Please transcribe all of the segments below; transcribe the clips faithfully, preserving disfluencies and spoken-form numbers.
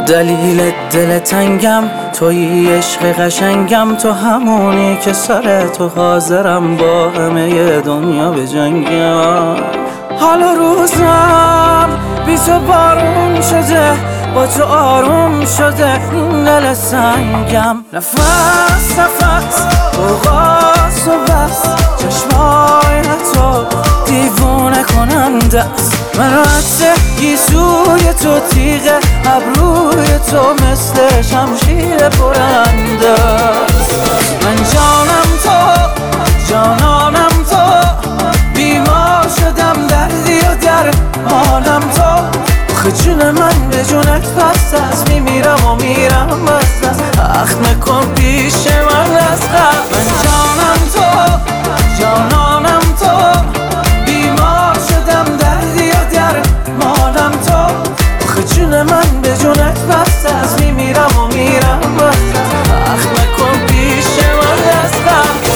دلیل دل تنگم تویی، عشق قشنگم تو، همونی که سر تو حاضرم با همه دنیا بجنگم. حالا روزم بی تو بارون شده، با تو آروم شده این دل سنگم. نفس نفس اوقات و بس، چشمای تو دیوونه کننده است. من رد گیسوی تو، تیغ ابروی تو مثل شمشیر برنده است. من جانم تو، جانانم تو، بیمار شدم دردی و درمانم تو. آخه جون من به جونت پس از میمیرم و میرم بس از اخم نکن پیش من از قبل. من جانم تو، جانانم تو، بیمار شدم دردی و درمانم تو. آخه جون من به جونت پس از میمیرم و میرم بس از اخم نکن پیش من از قبل.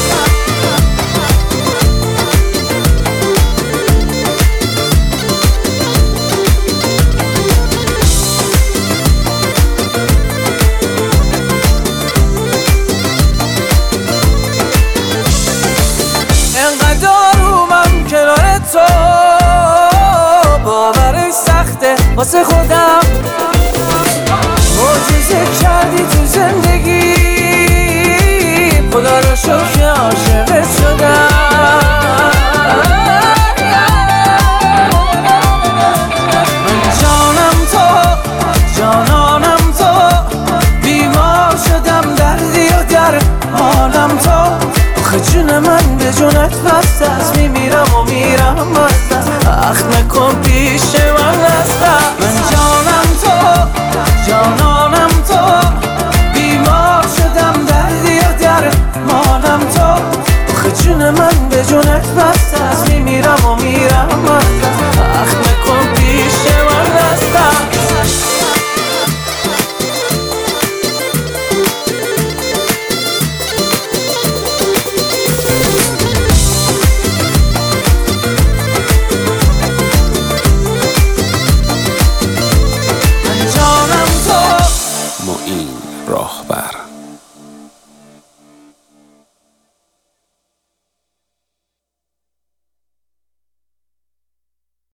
تو باورش سخته واسه خودم، معجزه کردی تو زندگی، خدا رو شکر عاشقت شدم. من جانم تو، جانانم تو، بیمار شدم دردی و درمانم تو. آخه جون من به جونت پس از میمیرم و میرم بس از اخم نکن پیش من از قبل. من جانم تو، جانم